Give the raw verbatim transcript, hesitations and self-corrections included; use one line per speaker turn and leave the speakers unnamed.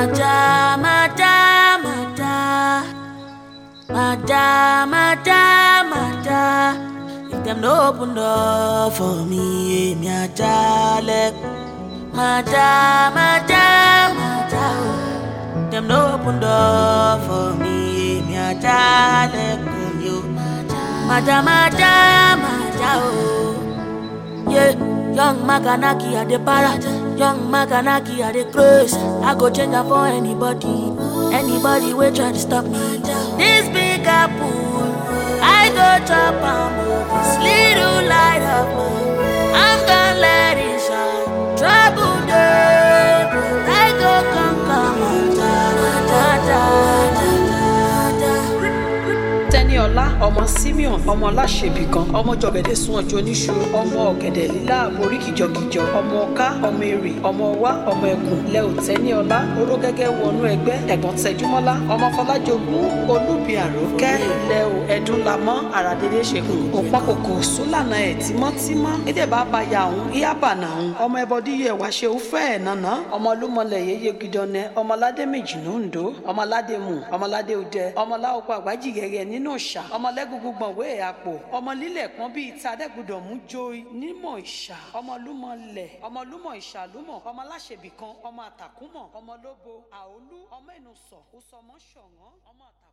Mada, mada, mada, mada, mada, mada. If them no open door for me, me a jale. Mada, mada, mada. Them no open door for me, me a jale. Mada, mada, mada, oh. Yeah, young Maganaki at the para. Young Maganaki at the cruise. I go change her for anybody. Anybody will try to stop me. This big apple, I go chop and move. This little light of mine, I'm gonna let it shine. Trouble day, I go conquer my da da da da.
Teniola, ọmọ Simeon, ọmọ Láṣẹbí kan, ọmọ jọ̀gẹ̀dẹ̀ sún ọjọ́ oníṣu, ọmọ ọ̀gẹ̀dẹ̀ lílá àborí kìjọkìjọ, ọmọ ọ̀ká, ọmọ èrè, ọmọ ọwá, ọmọ ẹkùn, lẹ ò Teniola, oró gẹ́gẹ́ wọnú ẹgbẹ́, ẹ̀gbọ́n Tẹjúmọ́lá, ọmọ Fọlájogún, olúbi àrókẹ́, lẹ ò ẹ̀dùn lamọ́, àràdédé ṣekùn, òpákòkò sólànà ẹ̀ tímọ́tímọ́, èdè bá ba ya òun, ìyábà nà òun, ọmọ ẹbọdí yẹ wá ṣe òfẹ́ ẹ̀ nànà, ọmọ olúmọlẹ̀ yeye gidọ́nẹ, ọmọ aládé méjì lóńdó, ọmọ aládé mù, ọmọ aládé òdẹ, ọmọ láòpọ̀ àgbájì gẹ́gẹ́ nínú ìṣà, ọmọ lẹ́gùngùn gbọ̀nwé àpò, ọmọ lílẹ̀ kan bíi tadẹ́gùdọ̀ mú jó nímọ̀ ìṣà, ọmọ lúmọlẹ̀, ọmọ lúmọ̀ ìṣà lúmọ̀, ọmọ Láṣẹbí kan, ọmọ àtàkùnmọ̀, ọmọ lóbo àólú, ọmọ ẹnu sọ, ó sọmọ ṣọ̀wọ́n, ọmọ àtàkùn.